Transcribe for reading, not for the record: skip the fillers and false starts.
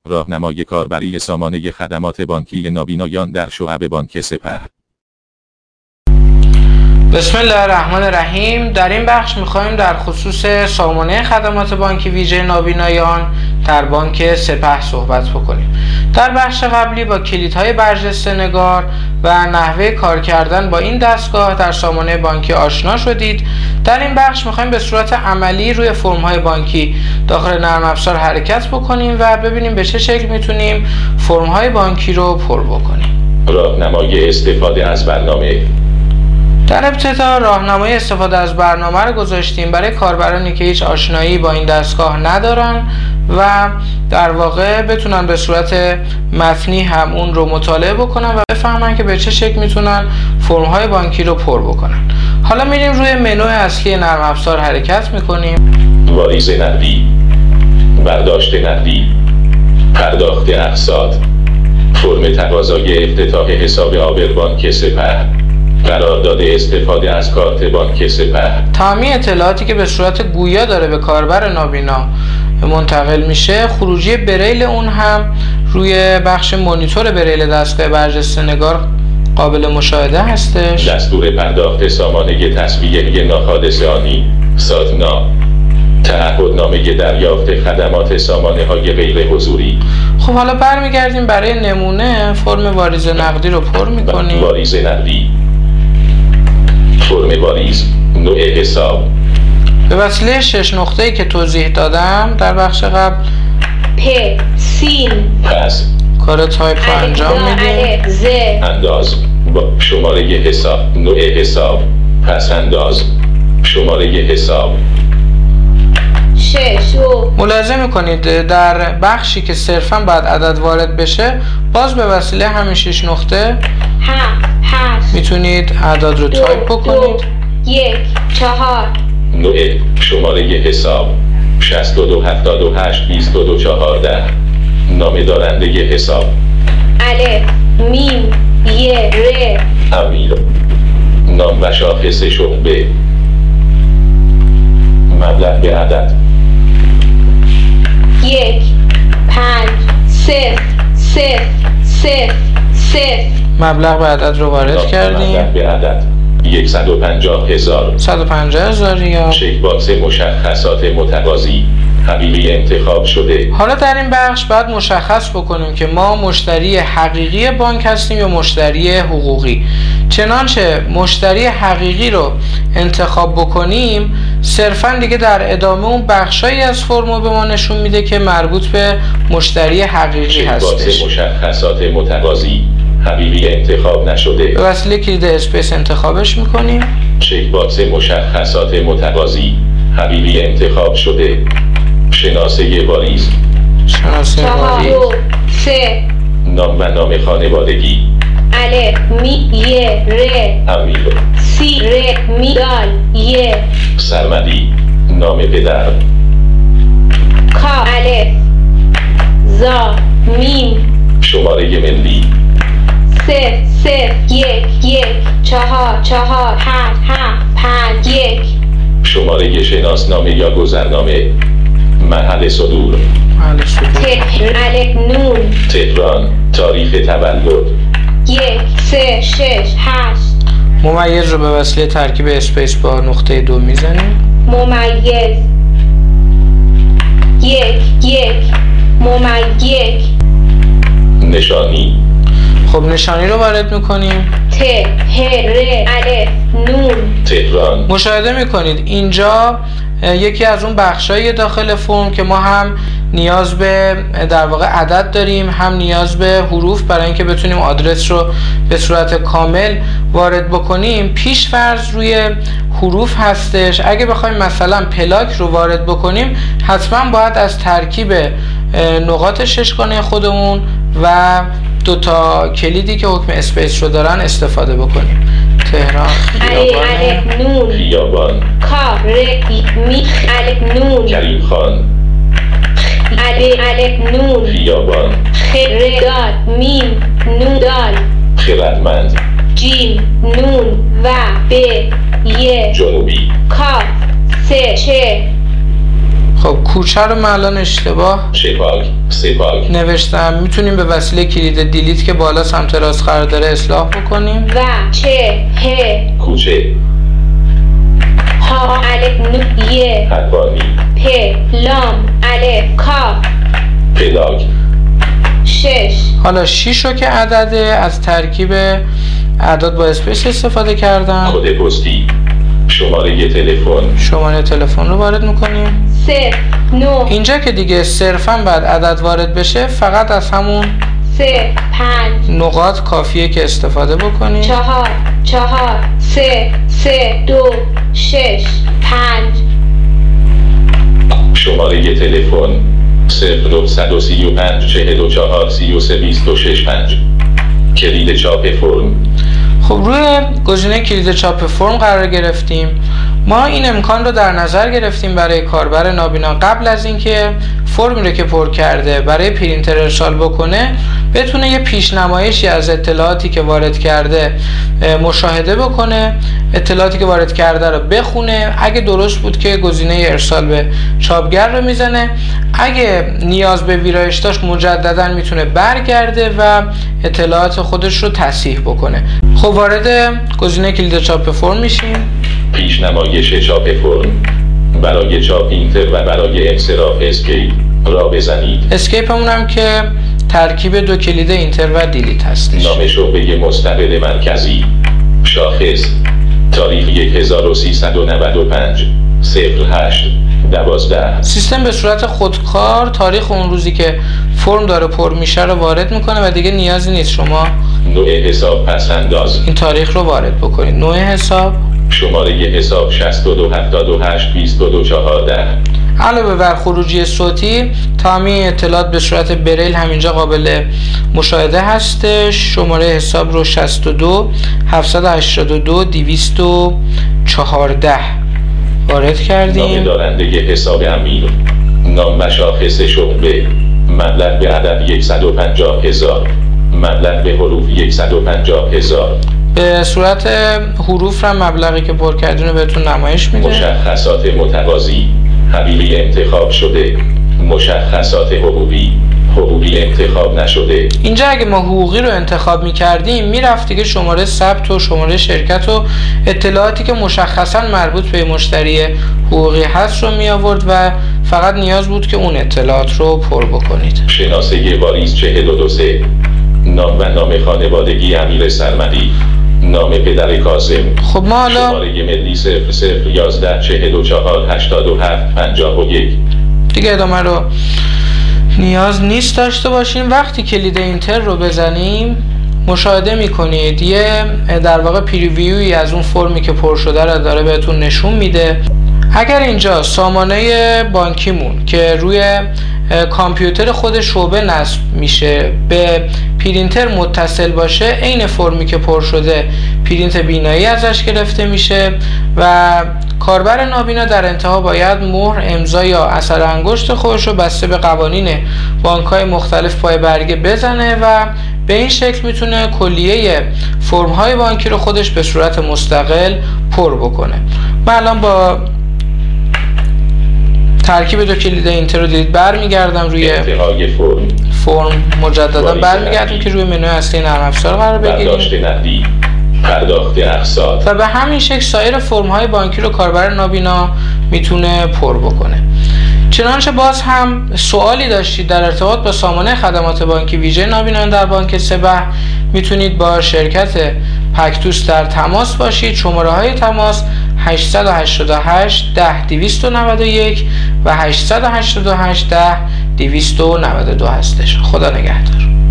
راهنمای کاربری سامانه خدمات بانکی نابینایان در شعب بانک سپه. بسم الله الرحمن الرحیم. در این بخش می‌خوایم در خصوص سامانه خدمات بانکی ویژه نابینایان در بانک سپه صحبت بکنیم. در بخش قبلی با کلیدهای برجسته نگار و نحوه کار کردن با این دستگاه در سامانه بانکی آشنا شدید. در این بخش می‌خوایم به صورت عملی روی فرم‌های بانکی داخل نرم افزار حرکت بکنیم و ببینیم به چه شکل میتونیم فرم‌های بانکی رو پر بکنیم. راهنمای استفاده از برنامه. در ابتدا راهنمای استفاده از برنامه رو گذاشتیم برای کاربرانی که هیچ آشنایی با این دستگاه ندارن و در واقع بتونن به صورت متنی هم اون رو مطالعه بکنن و بفهمن که به چه شکل میتونن فرم‌های بانکی رو پر بکنن. حالا میریم روی منو اصلی نرم افزار حرکت میکنیم. واریز نقدی، برداشت نقدی، پرداخت اقساط، فرم تقاضای افتتاح حساب عابر بانک سپه، قرارداد استفاده از کارت بانک سپه. تمامی اطلاعاتی که به صورت گویا داره به کاربر نابینا منتقل میشه، خروجی بریل اون هم روی بخش مانیتور بریل دستگاه برجسته نگار قابل مشاهده هستش. دستور پرداخت سامانه تسویه ناخالصانی سازنا، تعهدنامه دریافت خدمات سامانه های غیر حضوری. خب حالا برمیگردیم برای نمونه فرم واریز نقدی رو پر میکنیم. واریز نقدی، فرم واریز، نوع حساب. به وسیله 6 نقطه‌ای که توضیح دادم در بخش قبل پ سین پس کار تایپ رو انجام میدیم. انداز با شماره حساب، نوع حساب، پس انداز، شماره حساب. ملاحظه میکنید در بخشی که صرفا باید عدد وارد بشه باز به وسیله همین 6 نقطه میتونید اعداد رو تایپ بکنید. 1 4 نوع شماره حساب 62 78 22 14. نام دارنده حساب الف میم ی ر. امیر. نام و شاخص شعبه. مبلغ به عدد 1 5 0 0 0 0. مبلغ به عدد رو وارد کردیم. مبلغ به عدد 150,000. 150,000 ریال. چک باکس مشخصات متقاضی حقیقی انتخاب شده. حالا در این بخش باید مشخص بکنیم که ما مشتری حقیقی بانک هستیم یا مشتری حقوقی. چنانچه مشتری حقیقی رو انتخاب بکنیم صرفا دیگه در ادامه اون بخشایی از فرم به ما نشون میده که مربوط به مشتری حقیقی هستش. چک باکس مشخصات متقاضی حقیقی انتخاب نشده. به وسیله کلید اسپیس انتخابش میکنیم. چک باکس مشخصات متقاضی حقیقی انتخاب شده. شناسه واریز. شناسه واریز. 3 نام و نام خانوادگی الف می ی ر. امیر. سی ر می دال ی. سرمدی. نام پدر. کا الف زا میم. شماره ملی 0 0 1 1 4 4 7 7 5 1. شماره شناسنامه یا گذرنامه. محل صدور الف نون. تهران. تاریخ تولد 1 3 6 8. ممیز رو به وسیله ترکیب اسپیس با نقطه 2 میزنیم. ممیز 1 1 ممیز. نشانی. خب نشانی رو وارد میکنیم. ت ه ر الف نون. تهران. مشاهده میکنید اینجا یکی از اون بخشای داخل فرم که ما هم نیاز به در واقع عدد داریم هم نیاز به حروف برای اینکه بتونیم آدرس رو به صورت کامل وارد بکنیم. پیش فرض روی حروف هستش. اگه بخوایم مثلا پلاک رو وارد بکنیم حتما باید از ترکیب نقاط ششگانه خودمون و 2 تا کلیدی که حکم اسپیس رو دارن استفاده بکنیم. تهران. الف نون. خیابان. کا ر می الف نون. کریم خان. الف نون. خیابان. خ ر دال میم نون دال. خردمند. جیم نون و ب ی. جنوبی. کا 3 چه. خب کوچه رو من الان اشتباه سپاک نوشتم. میتونیم به وسیله کلید دیلیت که بالا سمت راست قرار داره اصلاح بکنیم. و چه ه کوچه ها الف نون ی حقانی پ لام الف کا پلاک 6 حالا 6 رو که عدده، از ترکیب اعداد با اسپیس استفاده کردم. کد پستی شماره تلفن شماره تلفن رو وارد میکنیم. 0 9 اینجا که دیگه صرفا بعد عدد وارد بشه، فقط از همون 3 5 نقاط کافیه که استفاده بکنیم. 4 4 3 3 2 6 5 شماره تلفن 0935 44 33 26 5 کلید چاپ فرم. خب روی گزینه کلید چاپ فرم قرار گرفتیم. ما این امکان رو در نظر گرفتیم برای کاربر نابینا قبل از اینکه فرمی رو که پر کرده برای پرینتر ارسال بکنه، بتونه یه پیشنمایشی از اطلاعاتی که وارد کرده مشاهده بکنه، اطلاعاتی که وارد کرده رو بخونه، اگه درست بود که گزینه ارسال به چاپگر رو میزنه، اگه نیاز به ویرایش داشت مجددا میتونه برگرده و اطلاعات خودش رو تصحیح بکنه. خب وارد گزینه کلید چاپ فرم میشیم. پیشنمایش چاپ فرم برای چاپ اینتر و برای انصراف اسکیپ را بزنید. اسکیپ همون هم که ترکیب دو کلید اینتر و دیلیت هستش. نام شعبه مستقل مرکزی، شاخص تاریخ 1395 08 12. سیستم به صورت خودکار تاریخ اون روزی که فرم داره پر میشه رو وارد میکنه و دیگه نیازی نیست شما نوع حساب پس انداز این تاریخ رو وارد بکنید. نوع حساب شماره حساب 6278 2214. علاوه بر خروجی صوتی، تمامی اطلاعات به صورت بریل همینجا قابل مشاهده هستش. شماره حساب رو 62 782 214 وارد کردیم. نام دارنده حساب امیر، نام و شاخص شعبه، مبلغ به عدد 150,000، مبلغ به حروف 150,000. به صورت حروف هم مبلغی که پر کردین رو بهتون نمایش میده. مشخصات متوازی، حقیقی انتخاب شده، مشخصات حقوقی انتخاب نشده. اینجا اگه ما حقوقی رو انتخاب میکردیم، میرفت دیگه شماره ثبت و شماره شرکت و اطلاعاتی که مشخصا مربوط به مشتری حقوقی هست رو می آورد و فقط نیاز بود که اون اطلاعات رو پر بکنید. شناسه واریز 423، نام و نام خانوادگی امیر سرمدی، نام پدر کاظم. خب ما حالا شماره ملی 0011 44 87 51. دیگه ادامه رو نیاز نیست داشته باشیم. وقتی کلید اینتر رو بزنیم مشاهده میکنید یه در واقع پریویوی از اون فرمی که پر شده رو داره بهتون نشون میده. اگر اینجا سامانه بانکیمون که روی کامپیوتر خود شعبه نصب میشه به پرینتر متصل باشه، عین فرمی که پر شده پرینت بینایی ازش گرفته میشه و کاربر نابینا در انتها باید مهر، امضا یا اثر انگشت خودش رو بسته به قوانین بانک‌های مختلف پای برگه بزنه و به این شکل میتونه کلیه فرم‌های بانکی رو خودش به صورت مستقل پر بکنه. من الان با ترکیب دو کلید اینتر و دیلیت برمیگردم روی فرم مجددا برمیگردیم که روی منوی اصلی نرم افزار قرار بگیریم. برداشت نقدی، پرداخت اقساط و به همین شکل سایر فرم‌های بانکی رو کاربر نابینا میتونه پر بکنه. چنانچه باز هم سوالی داشتید در ارتباط با سامانه خدمات بانکی ویژه نابینان در بانک سپه، میتونید با شرکت پکتوس در تماس باشید. شماره های تماس 888 10 291 و 888 10 292 هستش. خدا نگهدار.